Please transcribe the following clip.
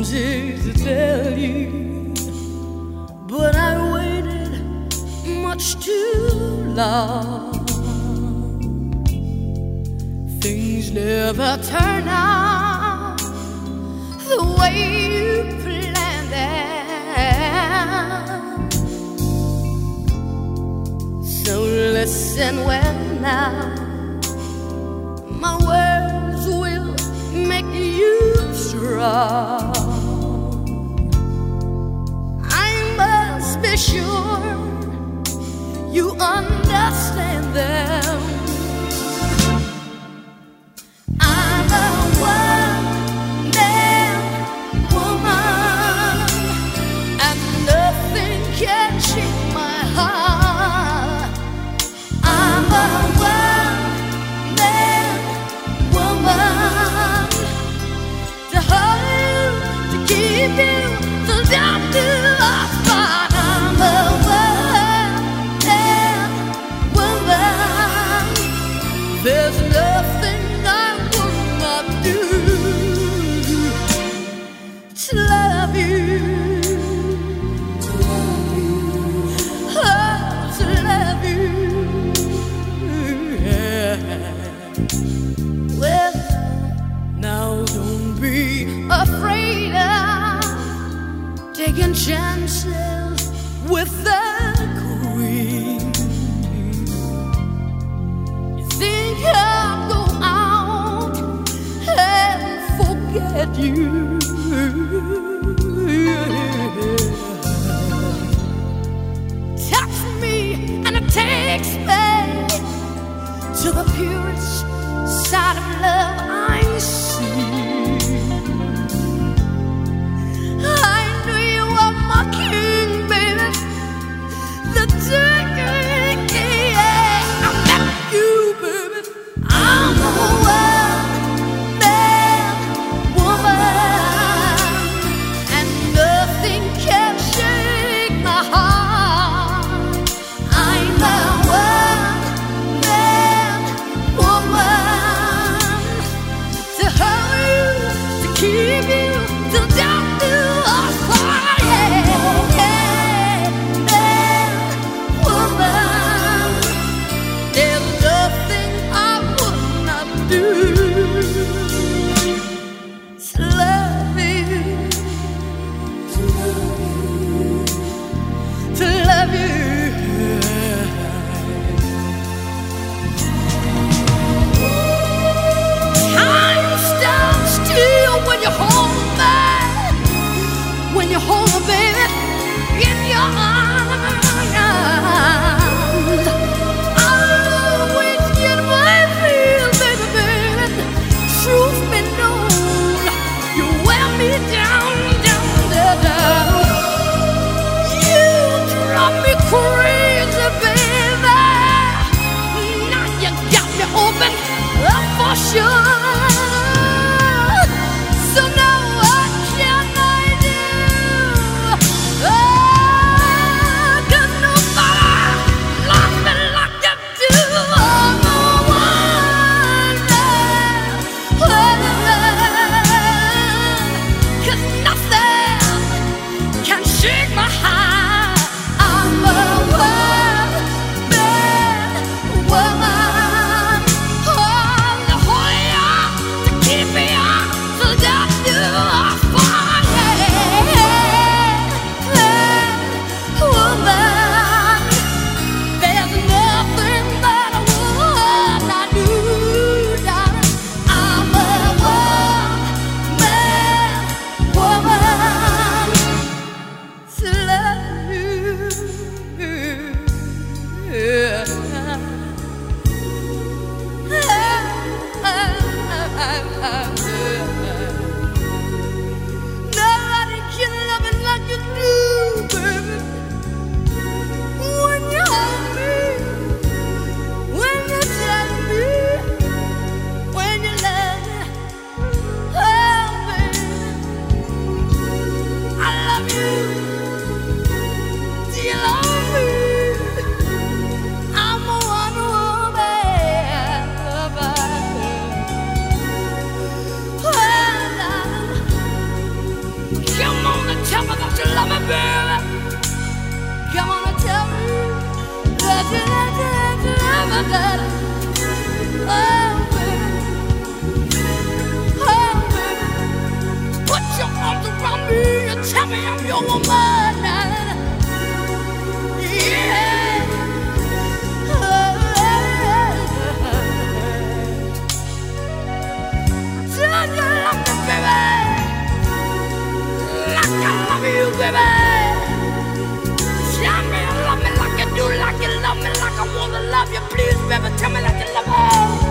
easy to tell you, but I waited much too long. Things never turn out the way you planned them. So listen well now, my words will make you strong. I must be sure you understand them. I'm a one-man woman, and nothing can shake my heart. I'm a one-man woman, to hold you, to keep you, to down to our spot. I'm a one-man woman. There's nothing I would not do to love you, oh, to love you. Yeah. Well, now don't be afraid of taking chances with the queen. You think I'll go out and forget you? Touch me and it takes me to the purest side of love I see. I knew you were my king, baby. The day I met you, baby, I'm a one-man woman, and nothing can Tell me I'm your woman. Yeah. Do you love me, baby? Like I love you, baby. Tell me you love me like you do, like you love me, like I wanna love you. Please, baby, tell me like you love me.